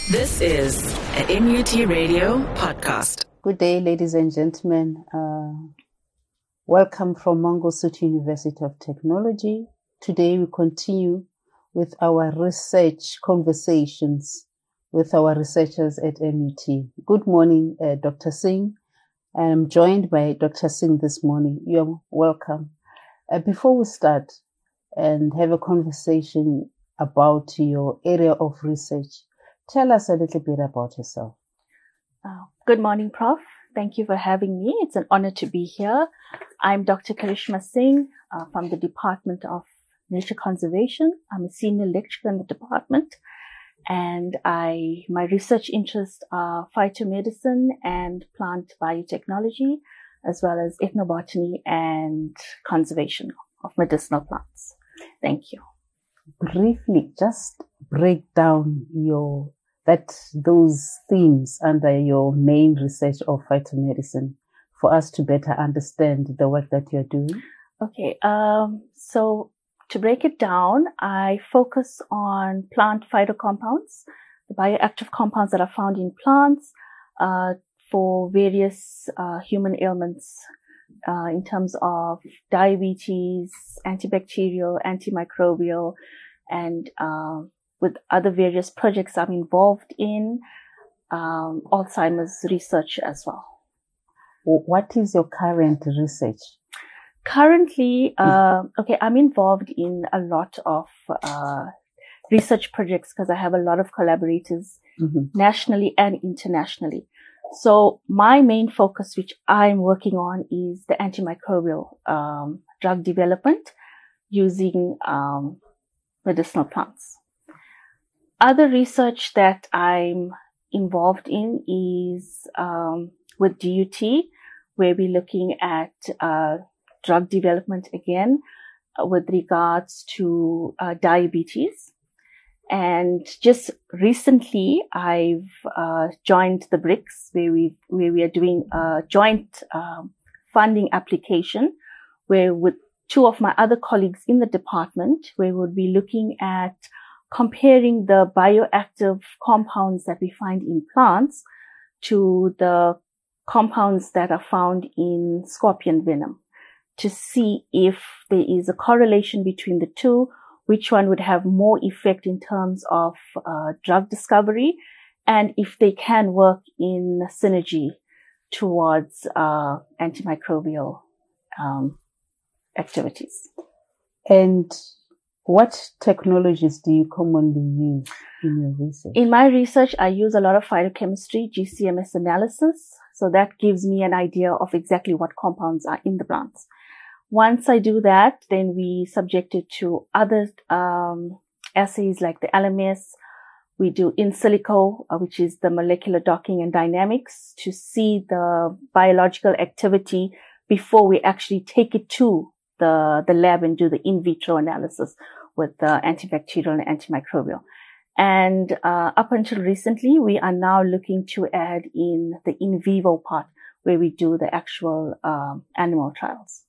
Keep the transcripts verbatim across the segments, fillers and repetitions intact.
This is an N U T Radio podcast. Good day, ladies and gentlemen. Uh, welcome from Mangosuthu University of Technology. Today we continue with our research conversations with our researchers at M U T. Good morning, uh, Doctor Singh. I am joined by Doctor Singh this morning. You're welcome. Uh, before we start and have a conversation about your area of research, tell us a little bit about yourself. Uh, good morning, Professor Thank you for having me. It's an honor to be here. I'm Doctor Karishma Singh uh, from the Department of Nature Conservation. I'm a senior lecturer in the department, and I my research interests are phytomedicine and plant biotechnology, as well as ethnobotany and conservation of medicinal plants. Thank you. Briefly, just break down your that those themes under your main research of phytomedicine for us to better understand the work that you're doing. Okay, um, so to break it down, I focus on plant phytocompounds, the bioactive compounds that are found in plants uh, for various uh, human ailments uh, in terms of diabetes, antibacterial, antimicrobial, and uh, with other various projects I'm involved in, um, Alzheimer's research as well. What is your current research? Currently, uh, okay, I'm involved in a lot of uh, research projects because I have a lot of collaborators mm-hmm. nationally and internationally. So my main focus, which I'm working on, is the antimicrobial um, drug development using um, medicinal plants. Other research that I'm involved in is um, with D U T, where we're looking at uh, drug development again uh, with regards to uh, diabetes. And just recently, I've uh, joined the BRICS, where we where we are doing a joint um, funding application, where with two of my other colleagues in the department, where we'll be looking at comparing the bioactive compounds that we find in plants to the compounds that are found in scorpion venom to see if there is a correlation between the two, which one would have more effect in terms of uh, drug discovery, and if they can work in synergy towards uh, antimicrobial um, activities. And what technologies do you commonly use in your research? In my research, I use a lot of phytochemistry, G C M S analysis. So that gives me an idea of exactly what compounds are in the plants. Once I do that, then we subject it to other um, assays like the L M S. We do in silico, uh, which is the molecular docking and dynamics, to see the biological activity before we actually take it to the, the lab and do the in vitro analysis with the antibacterial and antimicrobial. And uh, up until recently, we are now looking to add in the in vivo part, where we do the actual um, animal trials.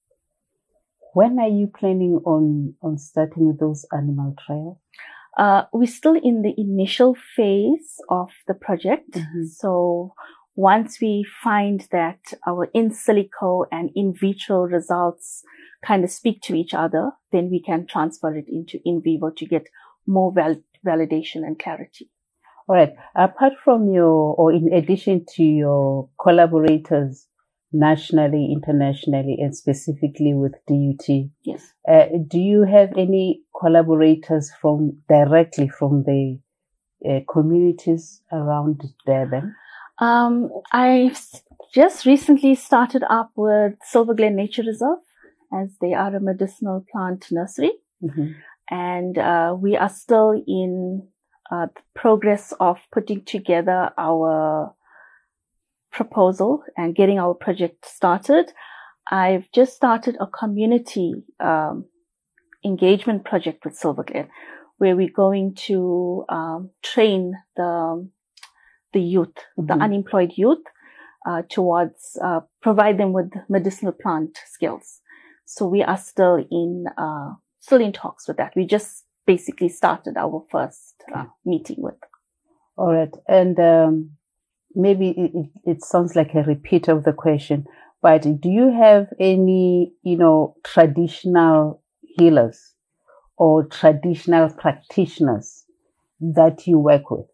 When are you planning on, on starting those animal trials? Uh, we're still in the initial phase of the project. Mm-hmm. So once we find that our in silico and in vitro results kind of speak to each other, then we can transfer it into in vivo to get more val- validation and clarity. All right. Apart from your, or in addition to your collaborators nationally, internationally, and specifically with D U T, yes, uh, do you have any collaborators from directly from the uh, communities around Durban? Um, I've just recently started up with Silver Glen Nature Reserve, as they are a medicinal plant nursery. Mm-hmm. And uh, we are still in uh, the progress of putting together our proposal and getting our project started. I've just started a community um, engagement project with Silver Glen, where we're going to um, train the the youth, mm-hmm. the unemployed youth, uh, towards uh, provide them with medicinal plant skills. So we are still in uh, still in talks with that. We just basically started our first uh, meeting with. All right. And um, maybe it, it, it sounds like a repeat of the question, but do you have any, you know, traditional healers or traditional practitioners that you work with?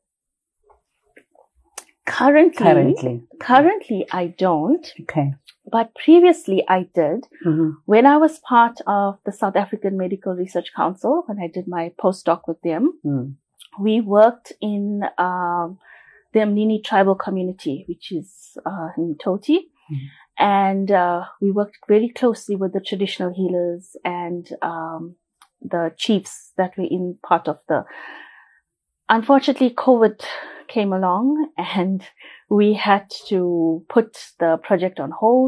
Currently, currently, currently I don't. Okay. But previously I did. Mm-hmm. When I was part of the South African Medical Research Council, when I did my postdoc with them, mm. we worked in um, the Mnini tribal community, which is uh, in Toti. Mm. And uh, we worked very closely with the traditional healers and um, the chiefs that were in part of the... Unfortunately, COVID came along and we had to put the project on hold,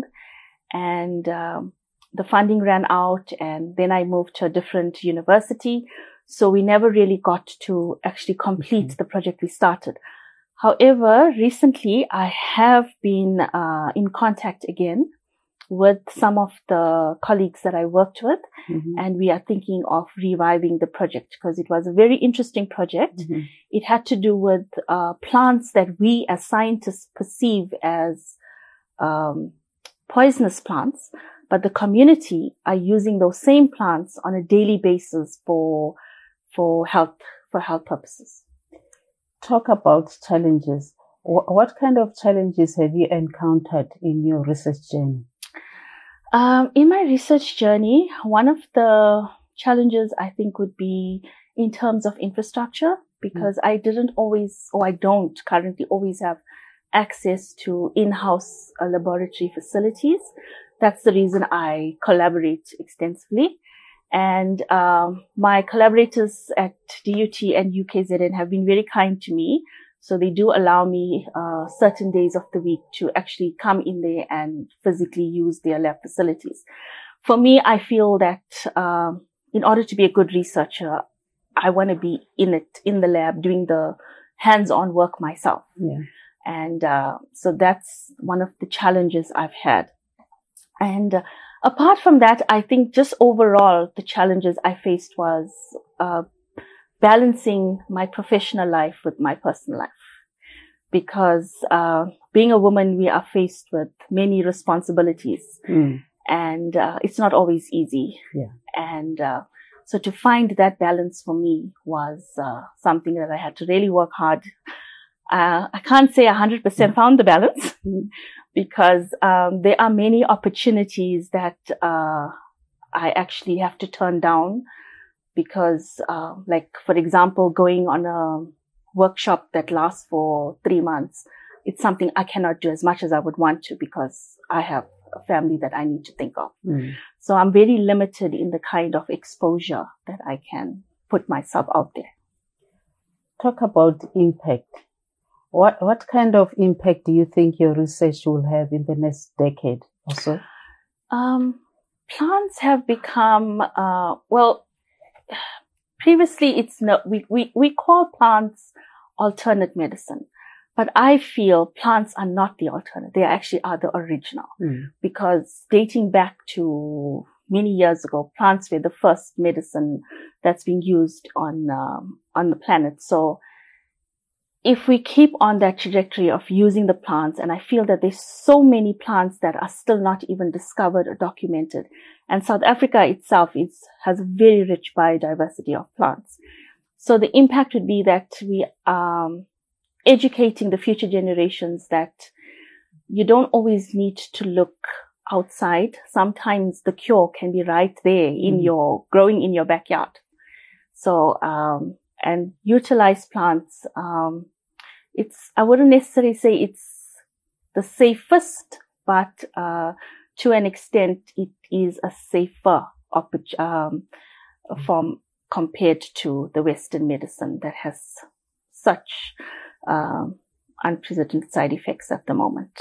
and um, the funding ran out, and then I moved to a different university. So we never really got to actually complete mm-hmm. the project we started. However, recently I have been uh, in contact again with some of the colleagues that I worked with, mm-hmm. and we are thinking of reviving the project because it was a very interesting project. Mm-hmm. It had to do with uh, plants that we as scientists perceive as um, poisonous plants, but the community are using those same plants on a daily basis for for health for health purposes. Talk about challenges. What kind of challenges have you encountered in your research journey? Um, in my research journey, one of the challenges I think would be in terms of infrastructure, because mm. I didn't always, or I don't currently always have access to in-house uh, laboratory facilities. That's the reason I collaborate extensively. And um, my collaborators at D U T and U K Z N have been very kind to me. So they do allow me uh, certain days of the week to actually come in there and physically use their lab facilities. For me, I feel that um, in order to be a good researcher, I want to be in it, in the lab, doing the hands-on work myself. Yeah. And uh, so that's one of the challenges I've had. And uh, apart from that, I think just overall, the challenges I faced was uh, balancing my professional life with my personal life. Because uh, being a woman, we are faced with many responsibilities. Mm. And uh, it's not always easy. Yeah. And uh, so to find that balance for me was uh, something that I had to really work hard. Uh, I can't say one hundred percent mm. found the balance because um, there are many opportunities that uh, I actually have to turn down. Because, uh, like, for example, going on a workshop that lasts for three months, it's something I cannot do as much as I would want to because I have a family that I need to think of. Mm. So I'm very limited in the kind of exposure that I can put myself out there. Talk about impact. What, what kind of impact do you think your research will have in the next decade or so? Um, plants have become, uh, well, previously, it's no, we, we, we call plants alternate medicine, but I feel plants are not the alternate. They actually are the original mm. because dating back to many years ago, plants were the first medicine that's being used on, um, on the planet. So if we keep on that trajectory of using the plants, and I feel that there's so many plants that are still not even discovered or documented. And South Africa itself is, has a very rich biodiversity of plants. So the impact would be that we are um, educating the future generations that you don't always need to look outside. Sometimes the cure can be right there in mm. your, growing in your backyard. So, um, and utilize plants. Um, it's, I wouldn't necessarily say it's the safest, but, uh, to an extent, it is a safer um, form compared to the Western medicine that has such um, unprecedented side effects at the moment.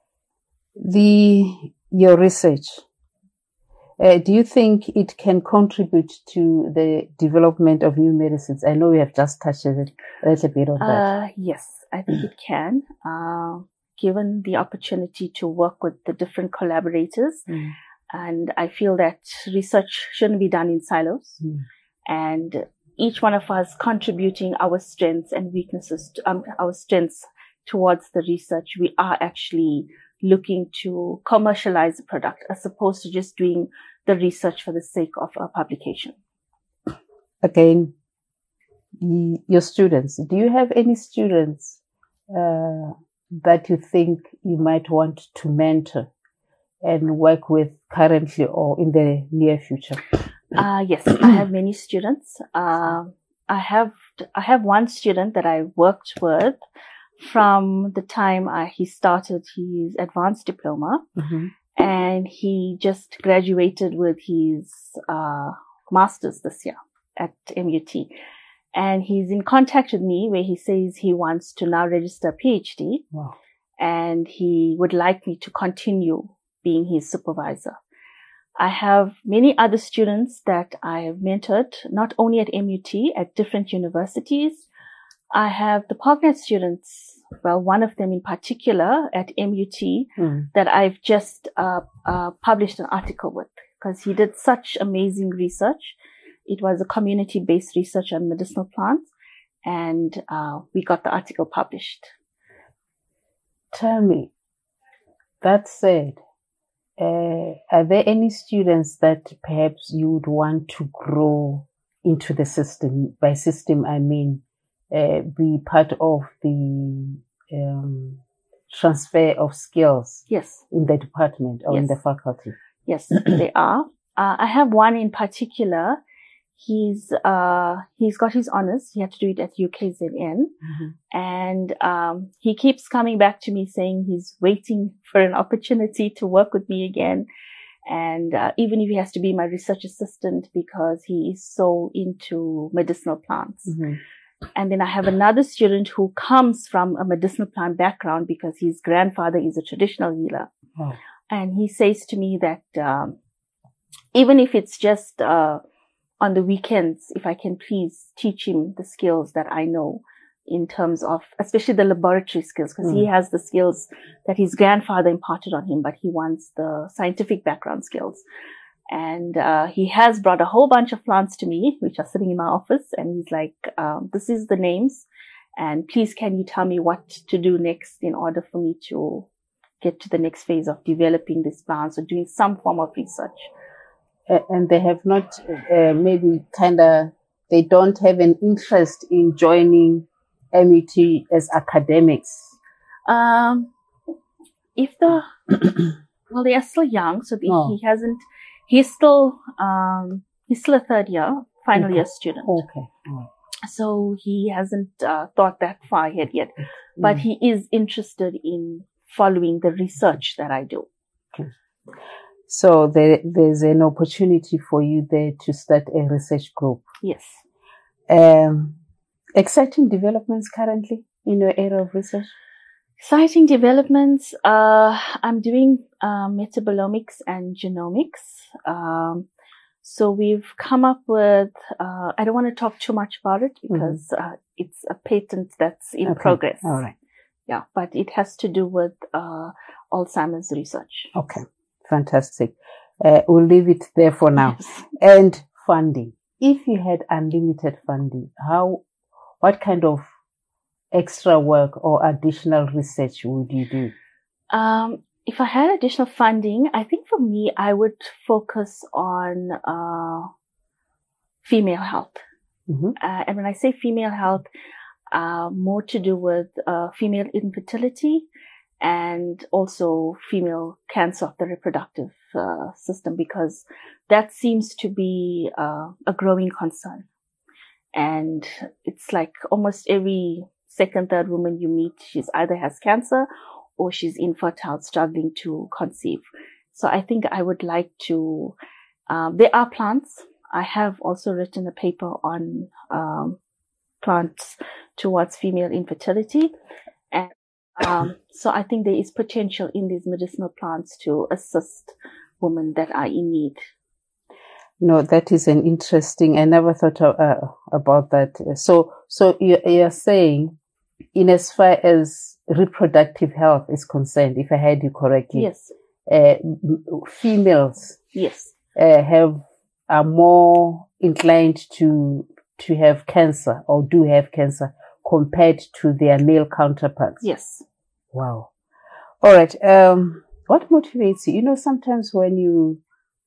The your research, uh, do you think it can contribute to the development of new medicines? I know we have just touched a little bit on that. Uh, yes, I think it can. Uh, given the opportunity to work with the different collaborators. Mm. And I feel that research shouldn't be done in silos. Mm. And each one of us contributing our strengths and weaknesses, to, um, our strengths towards the research, we are actually looking to commercialize the product as opposed to just doing the research for the sake of a publication. Again, your students, do you have any students uh, that you think you might want to mentor and work with currently or in the near future? Uh, yes, I have many students. Uh, I have I have one student that I worked with from the time I, he started his advanced diploma, mm-hmm. and he just graduated with his uh, master's this year at M U T. And he's in contact with me where he says he wants to now register a PhD. Wow. And he would like me to continue being his supervisor. I have many other students that I have mentored, not only at M U T, at different universities. I have the PogNet students, well, one of them in particular at M U T, mm. that I've just uh, uh, published an article with because he did such amazing research. It was a community-based research on medicinal plants, and uh, we got the article published. Tell me, that said, uh, are there any students that perhaps you would want to grow into the system? By system, I mean uh, be part of the um, transfer of skills. Yes. In the department or yes. in the faculty? Yes, they are. Uh, I have one in particular. He's, uh, he's got his honors. He had to do it at U K Z N. Mm-hmm. And, um, he keeps coming back to me saying he's waiting for an opportunity to work with me again. And, uh, even if he has to be my research assistant because he is so into medicinal plants. Mm-hmm. And then I have another student who comes from a medicinal plant background because his grandfather is a traditional healer. Oh. And he says to me that, um, even if it's just, uh, on the weekends, if I can please teach him the skills that I know in terms of, especially the laboratory skills, because mm. he has the skills that his grandfather imparted on him, but he wants the scientific background skills. And, uh, he has brought a whole bunch of plants to me, which are sitting in my office. And he's like, um, this is the names. And please, can you tell me what to do next in order for me to get to the next phase of developing these plants or doing some form of research? Uh, and they have not, uh, maybe kind of, they don't have an interest in joining M U T as academics. Um, if the, well, they are still young, so the, oh. he hasn't, he's still, um, he's still a third year, final okay. year student. Okay. Oh. So he hasn't, uh, thought that far ahead yet, mm. but he is interested in following the research that I do. Okay. So there, there's an opportunity for you there to start a research group. Yes. Um, exciting developments currently in your area of research? Exciting developments. Uh, I'm doing uh, metabolomics and genomics. Um, so we've come up with, uh, I don't want to talk too much about it because mm-hmm. uh, it's a patent that's in okay. progress. All right. Yeah, but it has to do with uh, Alzheimer's research. Okay. Fantastic. Uh, we'll leave it there for now. Yes. And funding. If you had unlimited funding, how, what kind of extra work or additional research would you do? Um, if I had additional funding, I think for me, I would focus on, uh, female health. Mm-hmm. Uh, and when I say female health, uh, more to do with, uh, female infertility, and also female cancer of the reproductive uh, system, because that seems to be uh, a growing concern. And it's like almost every second, third woman you meet, she's either has cancer or she's infertile, struggling to conceive. So I think I would like to, um, there are plants. I have also written a paper on um, plants towards female infertility. And Um, so I think there is potential in these medicinal plants to assist women that are in need. No, that is an interesting, I never thought of, uh, about that. So, so you, you're saying in as far as reproductive health is concerned, if I heard you correctly. Yes. Uh, females. Yes. Uh, have, are more inclined to to have cancer or do have cancer compared to their male counterparts? Yes. Wow. All right. Um, what motivates you? You know, sometimes when you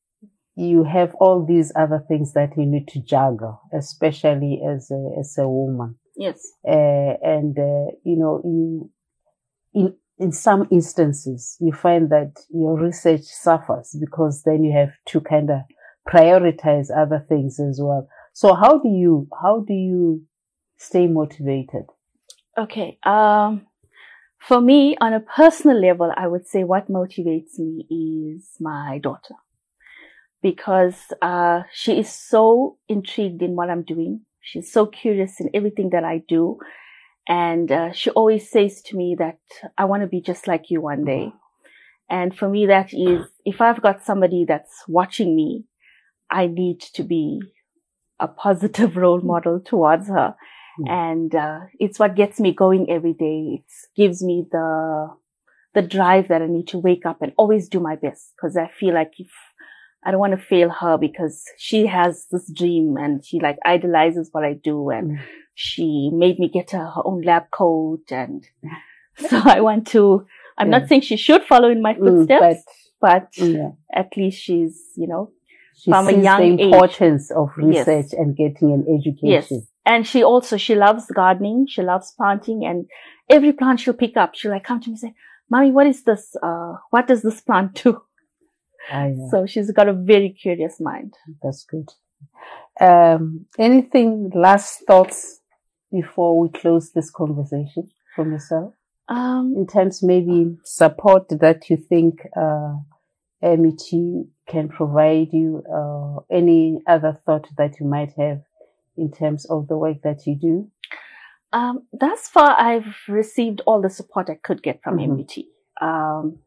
you have all these other things that you need to juggle, especially as a, as a woman. Yes. Uh, and, uh, you know, you, in, in some instances, you find that your research suffers because then you have to kind of prioritize other things as well. So how do you, how do you stay motivated? Okay. Um, for me, on a personal level, I would say what motivates me is my daughter. Because uh she is so intrigued in what I'm doing. She's so curious in everything that I do. And uh, she always says to me that I want to be just like you one day. And for me, that is, if I've got somebody that's watching me, I need to be a positive role model towards her. Mm. And uh, it's what gets me going every day. It gives me the the drive that I need to wake up and always do my best. Because I feel like if I don't want to fail her, because she has this dream and she like idolizes what I do, and mm. she made me get her, her own lab coat, and so I want to, I'm yeah. not saying she should follow in my footsteps, mm, but, but yeah. at least she's, you know, she from sees a young the importance age. of research yes. and getting an education. Yes. And she also, she loves gardening, she loves planting, and every plant she'll pick up, she'll like come to me and say, Mommy, what is this? Uh, what does this plant do? So she's got a very curious mind. That's good. Um, anything, last thoughts before we close this conversation from yourself? Um, in terms maybe support that you think uh, M U T can provide you, uh, any other thought that you might have in terms of the work that you do? Um, thus far, I've received all the support I could get from mm-hmm. M U T. Um,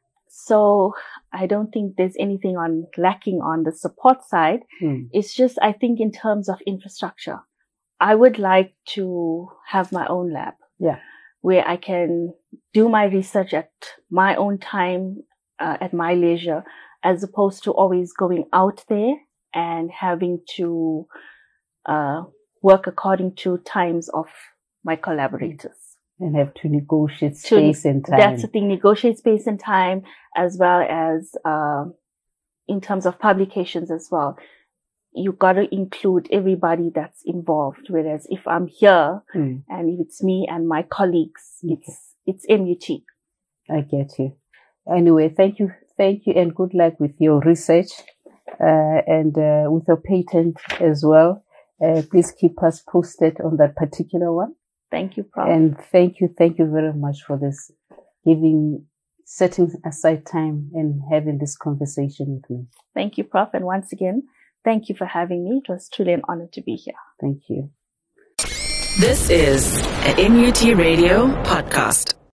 So I don't think there's anything on lacking on the support side. Mm. It's just, I think in terms of infrastructure, I would like to have my own lab. Yeah. Where I can do my research at my own time, uh, at my leisure, as opposed to always going out there and having to, uh, work according to times of my collaborators. And have to negotiate space to, and time. That's the thing, negotiate space and time, as well as uh, in terms of publications as well. You got to include everybody that's involved. Whereas if I'm here mm. and if it's me and my colleagues, okay. it's it's M U T. I get you. Anyway, thank you, thank you, and good luck with your research uh, and uh, with your patent as well. Uh, please keep us posted on that particular one. Thank you, Prof. And thank you, thank you very much for this, giving, setting aside time and having this conversation with me. Thank you, Prof. And once again, thank you for having me. It was truly an honor to be here. Thank you. This is an M U T Radio podcast.